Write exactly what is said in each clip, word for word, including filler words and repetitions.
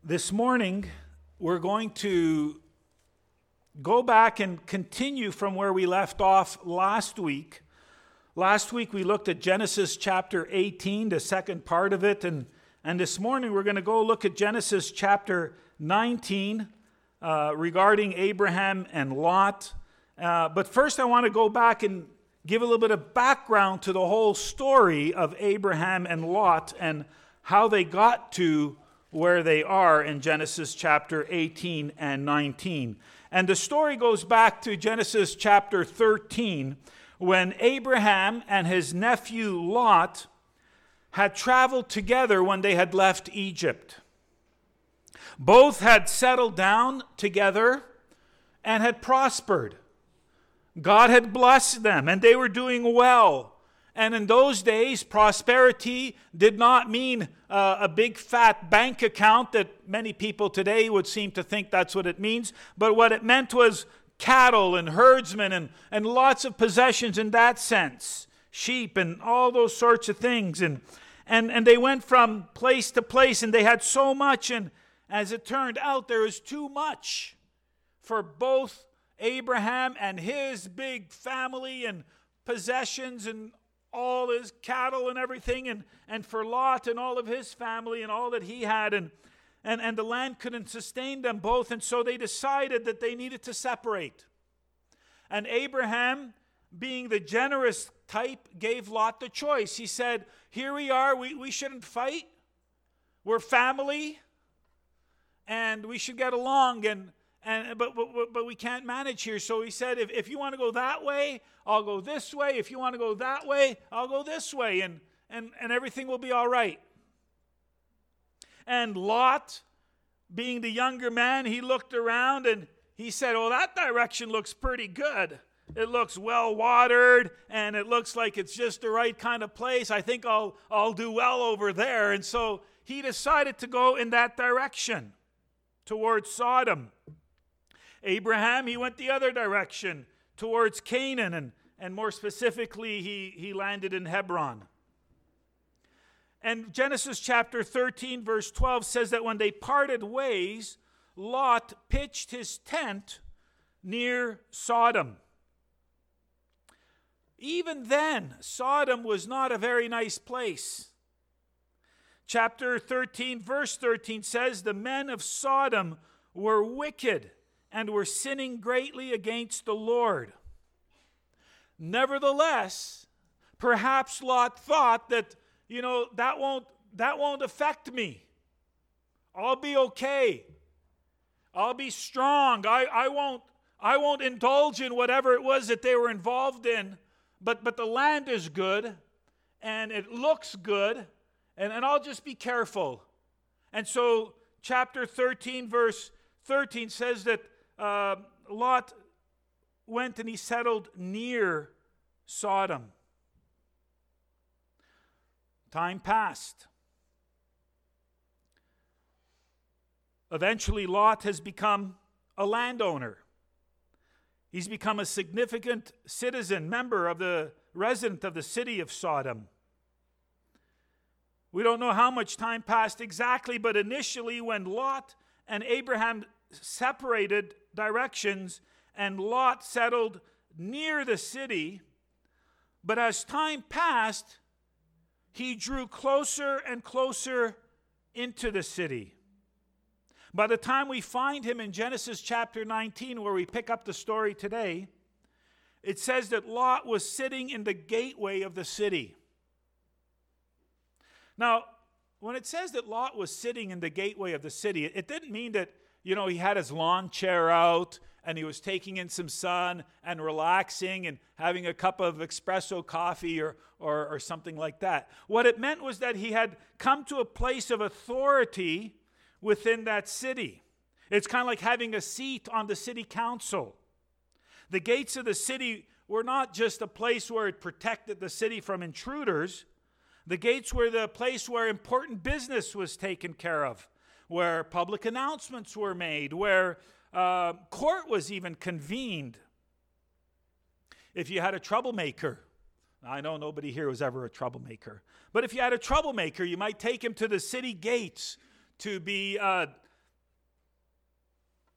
This morning, we're going to go back and continue from where we left off last week. Last week, we looked at Genesis chapter eighteen, the second part of it, and, and this morning, we're going to go look at Genesis chapter nineteen uh, regarding Abraham and Lot. Uh, but first, I want to go back and give a little bit of background to the whole story of Abraham and Lot and how they got to where they are in Genesis chapter eighteen and nineteen. And the story goes back to Genesis chapter thirteen, when Abraham and his nephew Lot had traveled together when they had left Egypt. Both had settled down together and had prospered. God had blessed them, and they were doing well. And in those days, prosperity did not mean uh, a big fat bank account that many people today would seem to think that's what it means. But what it meant was cattle and herdsmen and, and lots of possessions in that sense. Sheep and all those sorts of things. And, and, and they went from place to place, and they had so much. And as it turned out, there was too much for both Abraham and his big family and possessions and all his cattle and everything, and, and for Lot and all of his family and all that he had, and, and, and the land couldn't sustain them both, and so they decided that they needed to separate. And Abraham, being the generous type, gave Lot the choice. He said, here we are, we, we shouldn't fight, we're family, and we should get along, and And, but, but, but we can't manage here. So he said, if, if you want to go that way, I'll go this way. If you want to go that way, I'll go this way. And, and, and everything will be all right. And Lot, being the younger man, he looked around and he said, oh, that direction looks pretty good. It looks well watered, and it looks like it's just the right kind of place. I think I'll, I'll do well over there. And so he decided to go in that direction towards Sodom. Abraham, he went the other direction towards Canaan, and, and more specifically, he, he landed in Hebron. And Genesis chapter thirteen, verse twelve says that when they parted ways, Lot pitched his tent near Sodom. Even then, Sodom was not a very nice place. Chapter thirteen, verse thirteen says, the men of Sodom were wicked and were sinning greatly against the Lord. Nevertheless, perhaps Lot thought that, you know, that won't that won't affect me. I'll be okay. I'll be strong. I, I won't I won't indulge in whatever it was that they were involved in. But but the land is good, and it looks good, and, and I'll just be careful. And so chapter thirteen, verse thirteen says that Uh, Lot went and he settled near Sodom. Time passed. Eventually, Lot has become a landowner. He's become a significant citizen, member of the resident of the city of Sodom. We don't know how much time passed exactly, but initially when Lot and Abraham separated directions and Lot settled near the city, but as time passed, he drew closer and closer into the city. By the time we find him in Genesis chapter nineteen, where we pick up the story today, it says that Lot was sitting in the gateway of the city. Now, when it says that Lot was sitting in the gateway of the city, it didn't mean that, you know, he had his lawn chair out and he was taking in some sun and relaxing and having a cup of espresso coffee or, or, or something like that. What it meant was that he had come to a place of authority within that city. It's kind of like having a seat on the city council. The gates of the city were not just a place where it protected the city from intruders. The gates were the place where important business was taken care of, where public announcements were made, where uh, court was even convened. If you had a troublemaker, I know nobody here was ever a troublemaker, but if you had a troublemaker, you might take him to the city gates to be uh,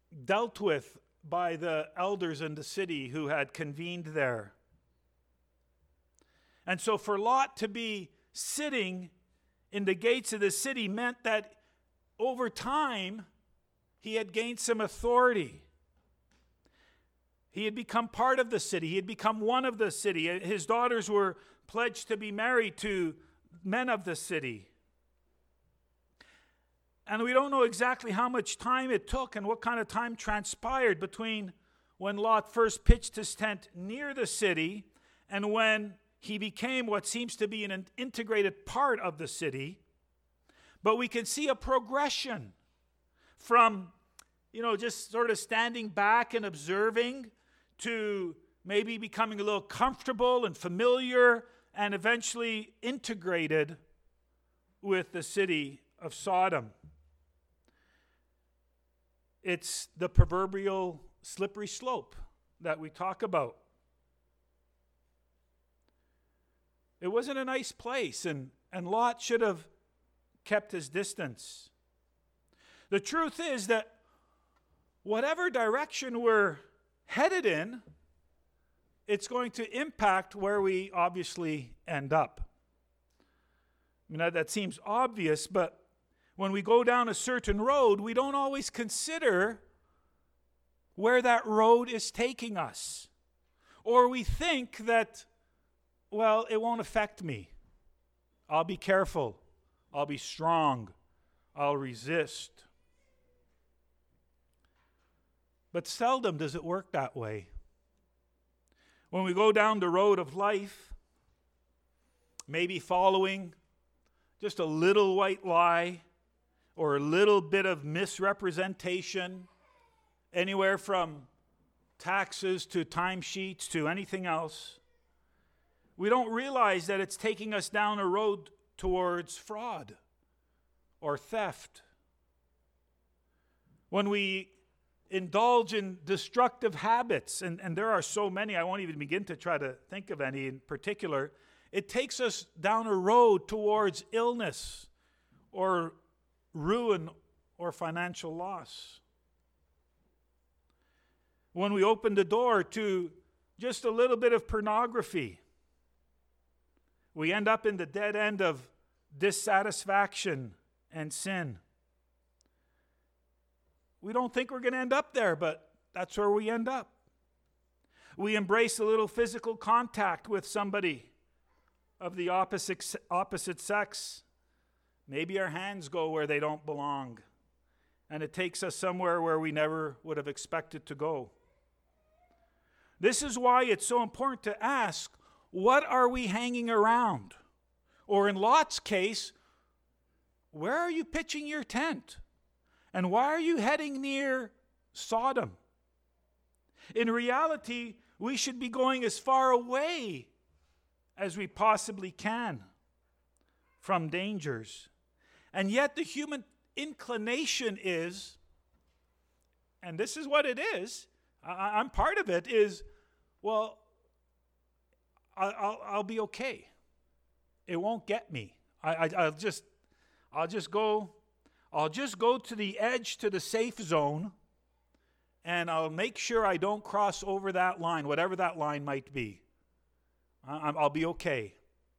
dealt with by the elders in the city who had convened there. And so for Lot to be sitting in the gates of the city meant that over time he had gained some authority. He had become part of the city. He had become one of the city. His daughters were pledged to be married to men of the city. And we don't know exactly how much time it took and what kind of time transpired between when Lot first pitched his tent near the city and when he became what seems to be an integrated part of the city. But we can see a progression from, you know, just sort of standing back and observing to maybe becoming a little comfortable and familiar and eventually integrated with the city of Sodom. It's the proverbial slippery slope that we talk about. It wasn't a nice place, and, and Lot should have kept his distance. The truth is that whatever direction we're headed in, it's going to impact where we obviously end up. I mean, that, that seems obvious, but when we go down a certain road, we don't always consider where that road is taking us. Or we think that, well, it won't affect me. I'll be careful. I'll be strong. I'll resist. But seldom does it work that way. When we go down the road of life, maybe following just a little white lie or a little bit of misrepresentation, anywhere from taxes to timesheets to anything else, we don't realize that it's taking us down a road towards fraud or theft. When we indulge in destructive habits, and, and there are so many, I won't even begin to try to think of any in particular, it takes us down a road towards illness or ruin or financial loss. When we open the door to just a little bit of pornography, we end up in the dead end of dissatisfaction and sin. We don't think we're going to end up there, but that's where we end up. We embrace a little physical contact with somebody of the opposite, opposite sex. Maybe our hands go where they don't belong, and it takes us somewhere where we never would have expected to go. This is why it's so important to ask, what are we hanging around? Or in Lot's case, where are you pitching your tent? And why are you heading near Sodom? In reality, we should be going as far away as we possibly can from dangers. And yet the human inclination is, and this is what it is, I, I'm part of it, is, well, I, I'll, I'll be okay. It won't get me. I, I, I'll just, I'll just go, I'll just go to the edge, to the safe zone, and I'll make sure I don't cross over that line, whatever that line might be. I, I'll be okay.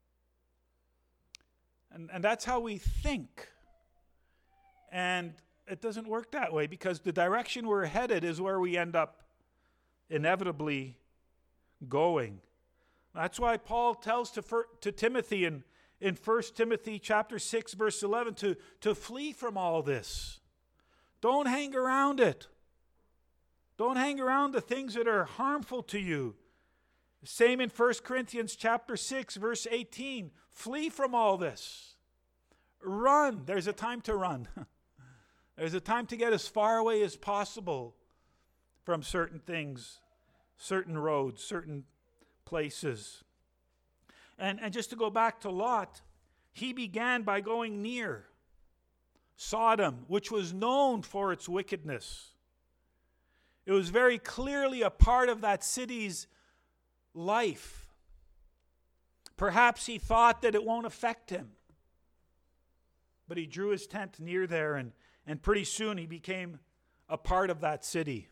And, and that's how we think. And it doesn't work that way, because the direction we're headed is where we end up inevitably going. That's why Paul tells to, to Timothy in, in First Timothy chapter six, verse eleven, to, to flee from all this. Don't hang around it. Don't hang around the things that are harmful to you. Same in First Corinthians chapter six, verse eighteen. Flee from all this. Run. There's a time to run. There's a time to get as far away as possible from certain things, certain roads, certain places. And, and just to go back to Lot, he began by going near Sodom, which was known for its wickedness. It was very clearly a part of that city's life. Perhaps he thought that it won't affect him. But he drew his tent near there, and, and pretty soon he became a part of that city.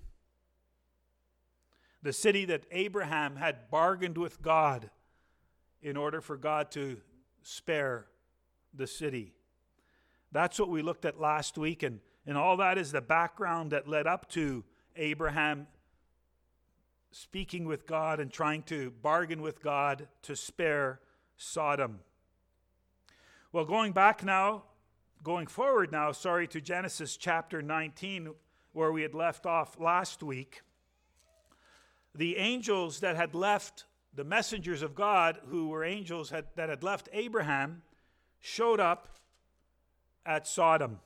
The city that Abraham had bargained with God in order for God to spare the city. That's what we looked at last week, and, and all that is the background that led up to Abraham speaking with God and trying to bargain with God to spare Sodom. Well, going back now, going forward now, sorry, to Genesis chapter nineteen, where we had left off last week, the angels that had left, the messengers of God, who were angels had, that had left Abraham, showed up at Sodom.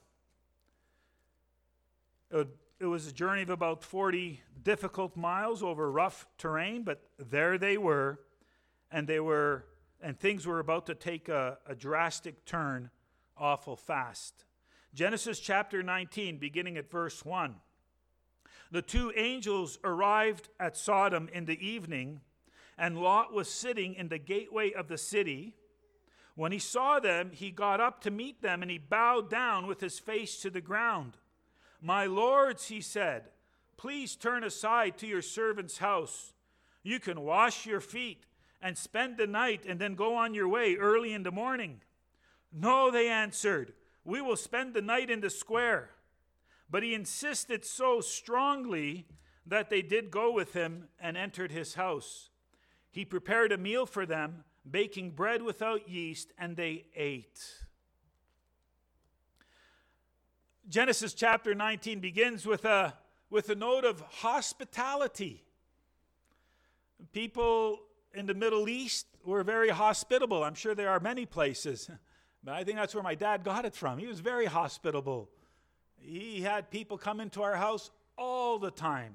It, it was a journey of about forty difficult miles over rough terrain, but there they were, and they were, and things were about to take a, a drastic turn awful fast. Genesis chapter nineteen, beginning at verse one. The two angels arrived at Sodom in the evening, and Lot was sitting in the gateway of the city. When he saw them, he got up to meet them, and he bowed down with his face to the ground. "My lords," he said, "please turn aside to your servant's house. You can wash your feet and spend the night and then go on your way early in the morning." "No," they answered, "we will spend the night in the square." But he insisted so strongly that they did go with him and entered his house. He prepared a meal for them, baking bread without yeast, and they ate. Genesis chapter nineteen begins with a, with a note of hospitality. People in the Middle East were very hospitable. I'm sure there are many places, but I think that's where my dad got it from. He was very hospitable. He had people come into our house all the time.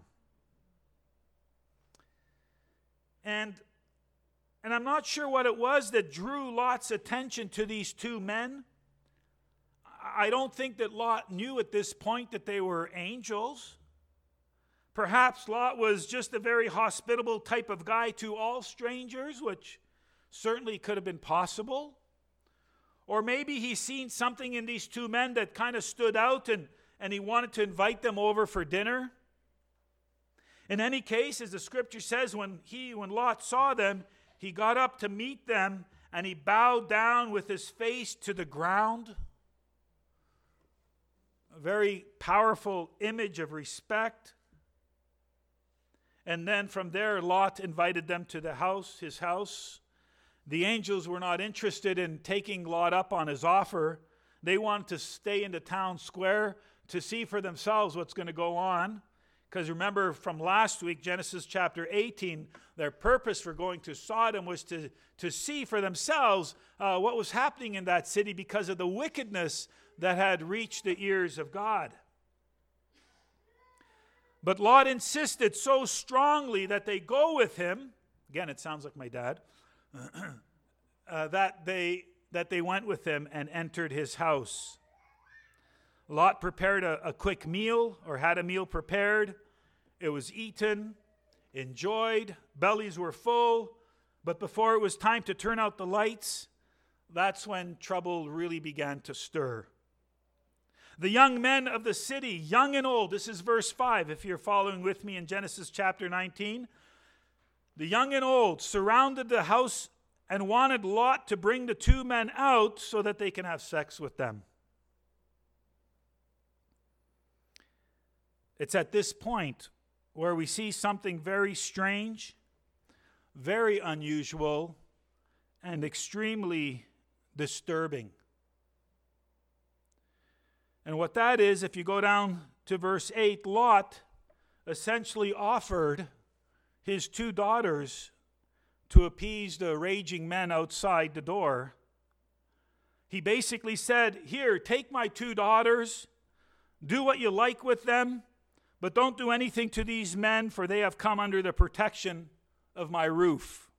And, and I'm not sure what it was that drew Lot's attention to these two men. I don't think that Lot knew at this point that they were angels. Perhaps Lot was just a very hospitable type of guy to all strangers, which certainly could have been possible. Or maybe he's seen something in these two men that kind of stood out, and, and he wanted to invite them over for dinner. In any case, as the scripture says, when he, when Lot saw them, he got up to meet them, and he bowed down with his face to the ground. A very powerful image of respect. And then from there, Lot invited them to the house, his house. The angels were not interested in taking Lot up on his offer. They wanted to stay in the town square to see for themselves what's going to go on. Because remember from last week, Genesis chapter eighteen, their purpose for going to Sodom was to, to see for themselves uh, what was happening in that city because of the wickedness that had reached the ears of God. But Lot insisted so strongly that they go with him. Again, it sounds like my dad. uh, that they that they went with him and entered his house. Lot prepared a, a quick meal, or had a meal prepared. It was eaten, enjoyed, bellies were full, but before it was time to turn out the lights, that's when trouble really began to stir. The young men of the city, young and old, this is verse five, if you're following with me in Genesis chapter nineteen. The young and old surrounded the house and wanted Lot to bring the two men out so that they can have sex with them. It's at this point where we see something very strange, very unusual, and extremely disturbing. And what that is, if you go down to verse eight, Lot essentially offered his two daughters to appease the raging men outside the door. He basically said, "Here, take my two daughters, do what you like with them, but don't do anything to these men, for they have come under the protection of my roof."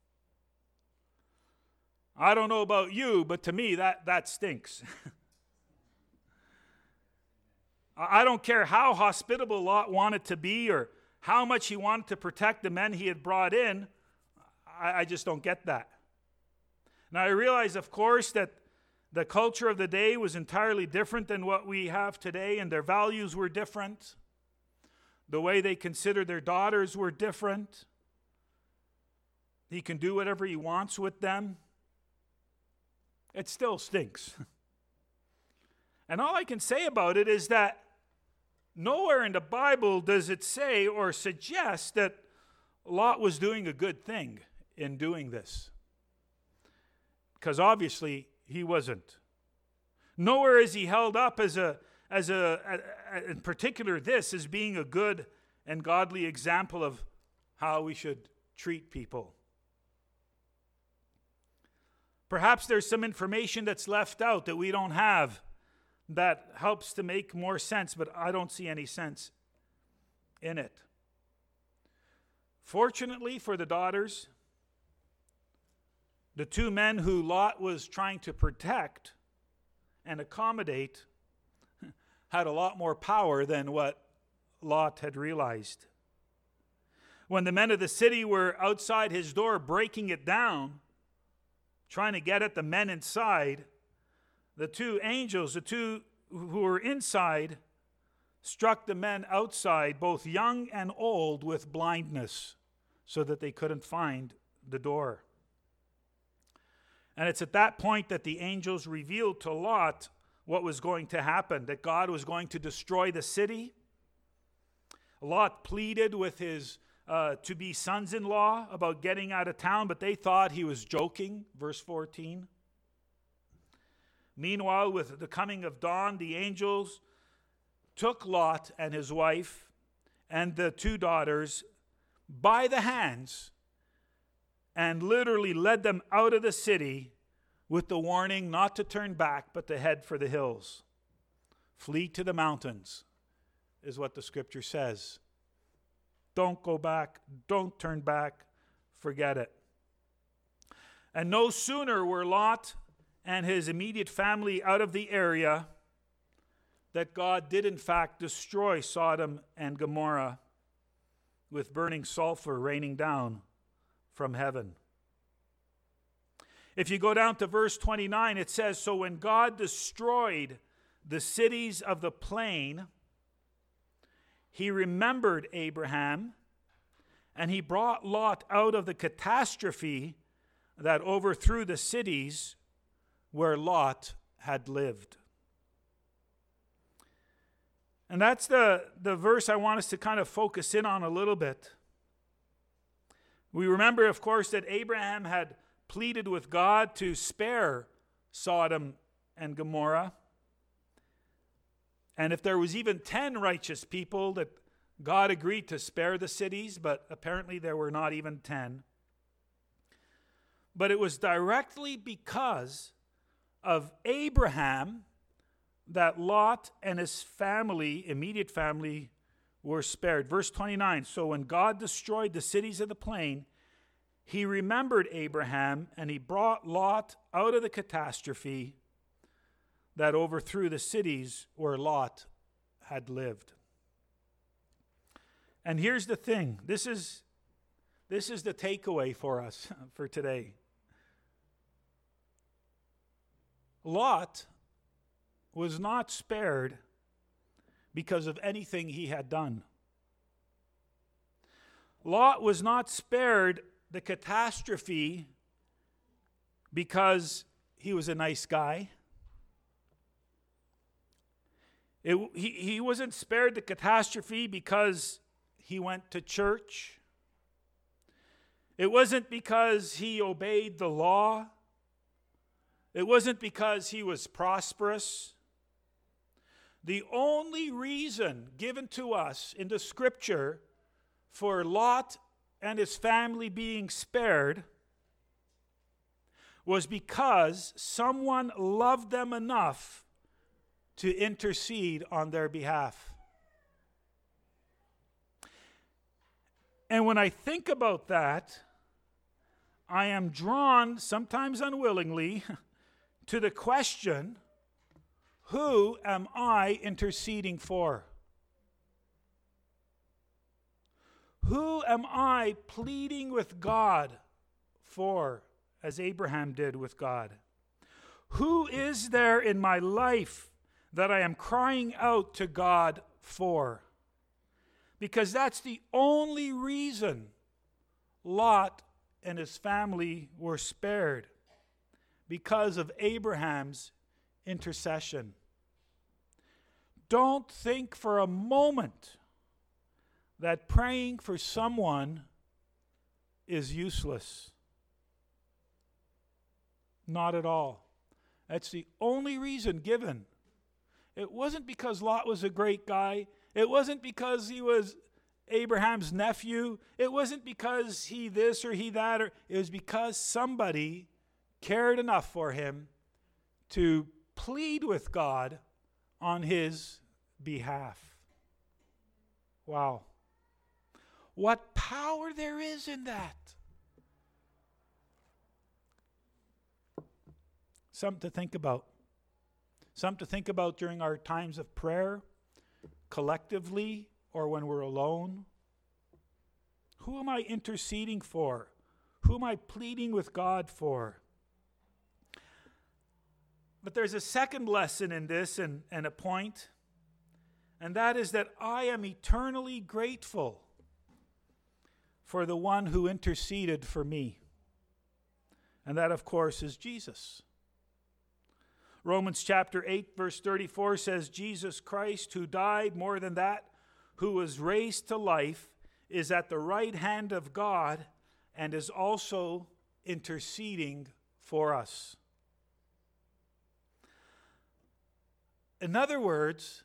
I don't know about you, but to me, that, that stinks. I don't care how hospitable Lot wanted to be or how much he wanted to protect the men he had brought in. I, I just don't get that. Now, I realize, of course, that the culture of the day was entirely different than what we have today, and their values were different. The way they considered their daughters were different. He can do whatever he wants with them. It still stinks. And all I can say about it is that nowhere in the Bible does it say or suggest that Lot was doing a good thing in doing this. Because obviously he wasn't. Nowhere is he held up as a, as a, a, a, in particular this, as being a good and godly example of how we should treat people. Perhaps there's some information that's left out that we don't have that helps to make more sense, but I don't see any sense in it. Fortunately for the daughters, the two men who Lot was trying to protect and accommodate had a lot more power than what Lot had realized. When the men of the city were outside his door breaking it down, trying to get at the men inside, the two angels, the two who were inside, struck the men outside, both young and old, with blindness so that they couldn't find the door. And it's at that point that the angels revealed to Lot what was going to happen, that God was going to destroy the city. Lot pleaded with his uh, to-be sons-in-law about getting out of town, but they thought he was joking, verse fourteen. Meanwhile, with the coming of dawn, the angels took Lot and his wife and the two daughters by the hands and literally led them out of the city with the warning not to turn back, but to head for the hills. Flee to the mountains, is what the scripture says. Don't go back. Don't turn back. Forget it. And no sooner were Lot and his immediate family out of the area that God did in fact destroy Sodom and Gomorrah with burning sulfur raining down from heaven. If you go down to verse twenty-nine, it says, "So when God destroyed the cities of the plain, he remembered Abraham, and he brought Lot out of the catastrophe that overthrew the cities where Lot had lived." And that's the, the verse I want us to kind of focus in on a little bit. We remember, of course, that Abraham had pleaded with God to spare Sodom and Gomorrah. And if there was even ten righteous people, that God agreed to spare the cities, but apparently there were not even ten. But it was directly because of Abraham that Lot and his family, immediate family, were spared. Verse twenty-nine, "So when God destroyed the cities of the plain, he remembered Abraham, and he brought Lot out of the catastrophe that overthrew the cities where Lot had lived." And here's the thing. This is, this is the takeaway for us for today. Lot was not spared because of anything he had done. Lot was not spared the catastrophe because he was a nice guy. It, he, he wasn't spared the catastrophe because he went to church. It wasn't because he obeyed the law. It wasn't because he was prosperous. The only reason given to us in the scripture for Lot and his family being spared was because someone loved them enough to intercede on their behalf. And when I think about that, I am drawn, sometimes unwillingly, to the question, who am I interceding for? Who am I pleading with God for, as Abraham did with God? Who is there in my life that I am crying out to God for? because that's the only reason Lot and his family were spared, because of Abraham's intercession. Don't think for a moment that praying for someone is useless. Not at all. That's the only reason given. It wasn't because Lot was a great guy. It wasn't because he was Abraham's nephew. It wasn't because he this or he that. Or it was because somebody cared enough for him to plead with God on his behalf. Wow. What power there is in that. Something to think about. Something to think about during our times of prayer, collectively, or when we're alone. Who am I interceding for? Who am I pleading with God for? But there's a second lesson in this, and, and a point, and that is that I am eternally grateful for the one who interceded for me. And that, of course, is Jesus. Romans chapter eight, verse thirty-four says, Jesus Christ, who died, more than that, who was raised to life, is at the right hand of God and is also interceding for us. In other words,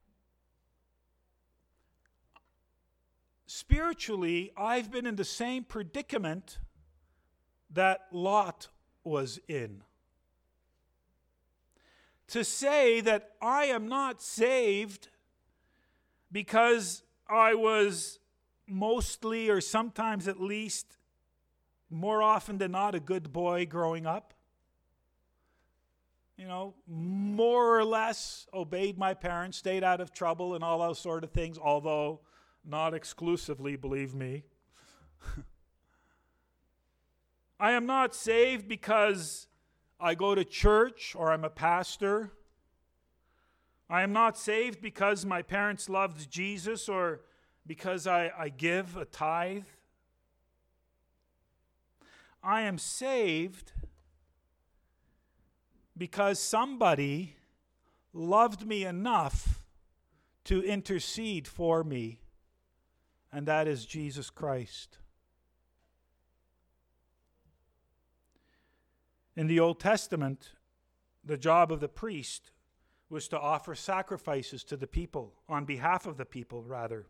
spiritually, I've been in the same predicament that Lot was in. To say that I am not saved because I was mostly, or sometimes at least, more often than not, a good boy growing up. You know, more or less obeyed my parents, stayed out of trouble and all those sort of things, although not exclusively, believe me. I am not saved because I go to church or I'm a pastor. I am not saved because my parents loved Jesus or because I, I give a tithe. I am saved because somebody loved me enough to intercede for me, and that is Jesus Christ. In the Old Testament, the job of the priest was to offer sacrifices to the people, on behalf of the people, rather.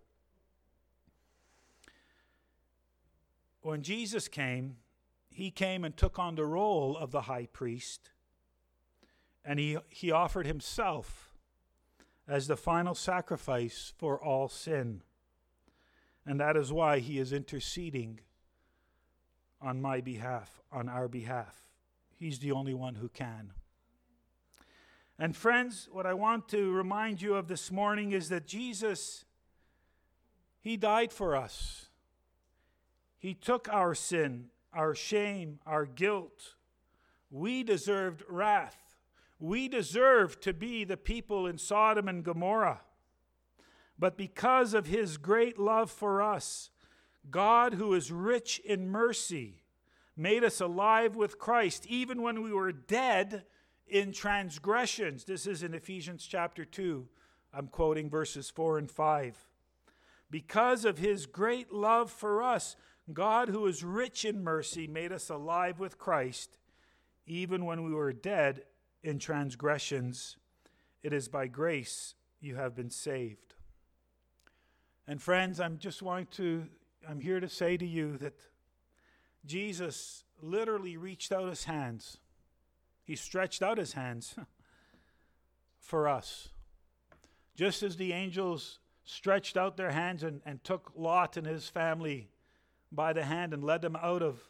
When Jesus came, he came and took on the role of the high priest, and he, he offered himself as the final sacrifice for all sin. And that is why he is interceding on my behalf, on our behalf. He's the only one who can. And friends, what I want to remind you of this morning is that Jesus, he died for us. He took our sin, our shame, our guilt. We deserved wrath. We deserve to be the people in Sodom and Gomorrah. But because of his great love for us, God, who is rich in mercy, made us alive with Christ, even when we were dead in transgressions. This is in Ephesians chapter two. I'm quoting verses four and five. Because of his great love for us, God, who is rich in mercy, made us alive with Christ, even when we were dead in transgressions. It is by grace you have been saved. And friends, I'm just wanting to, I'm here to say to you that Jesus literally reached out his hands. He stretched out his hands for us. Just as the angels stretched out their hands and, and took Lot and his family by the hand and led them out of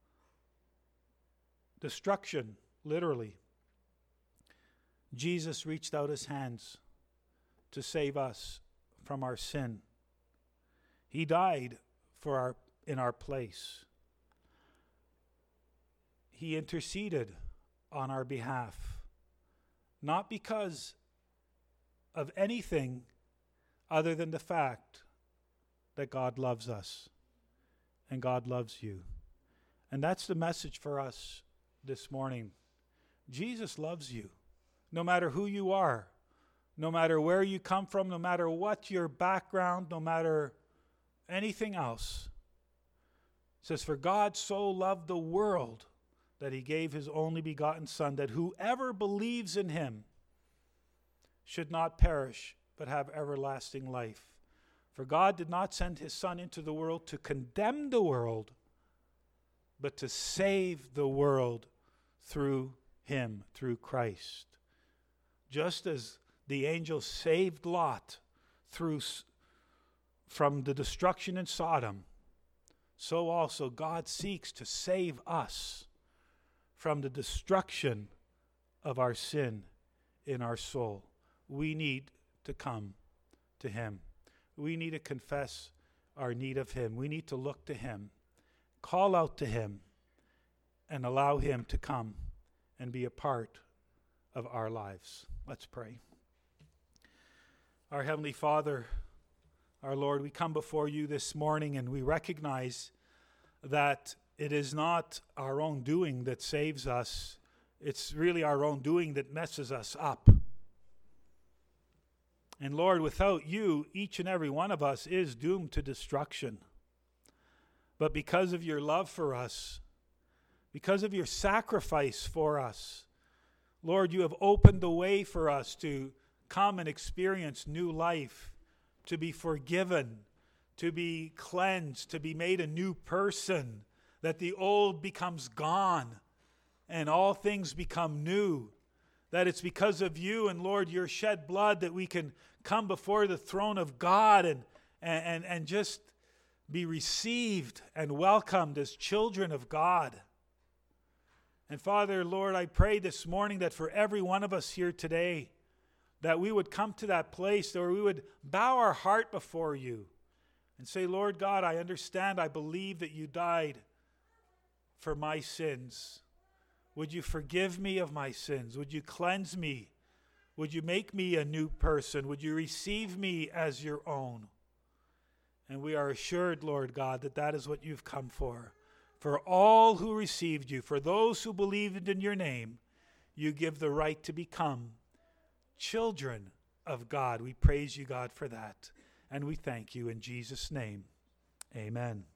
destruction, literally. Jesus reached out his hands to save us from our sin. He died for our in our place. He interceded on our behalf, not because of anything other than the fact that God loves us and God loves you. And that's the message for us this morning. Jesus loves you, no matter who you are, no matter where you come from, no matter what your background, no matter anything else. It says, for God so loved the world that he gave his only begotten Son, that whoever believes in him should not perish, but have everlasting life. For God did not send his Son into the world to condemn the world, but to save the world through him, through Christ. Just as the angels saved Lot through from the destruction in Sodom, so also God seeks to save us from the destruction of our sin in our soul. We need to come to him. We need to confess our need of him. We need to look to him, call out to him, and allow him to come and be a part of our lives. Let's pray. Our Heavenly Father, our Lord, we come before you this morning and we recognize that it is not our own doing that saves us. It's really our own doing that messes us up. And Lord, without you, each and every one of us is doomed to destruction. But because of your love for us, because of your sacrifice for us, Lord, you have opened the way for us to come and experience new life, to be forgiven, to be cleansed, to be made a new person, that the old becomes gone and all things become new. That it's because of you and, Lord, your shed blood that we can come before the throne of God and, and, and just be received and welcomed as children of God. And Father, Lord, I pray this morning that for every one of us here today, that we would come to that place where we would bow our heart before you and say, Lord God, I understand, I believe that you died for my sins. Would you forgive me of my sins? Would you cleanse me? Would you make me a new person? Would you receive me as your own? And we are assured, Lord God, that that is what you've come for. For all who received you, for those who believed in your name, you give the right to become children of God. We praise you, God, for that. And we thank you in Jesus' name. Amen.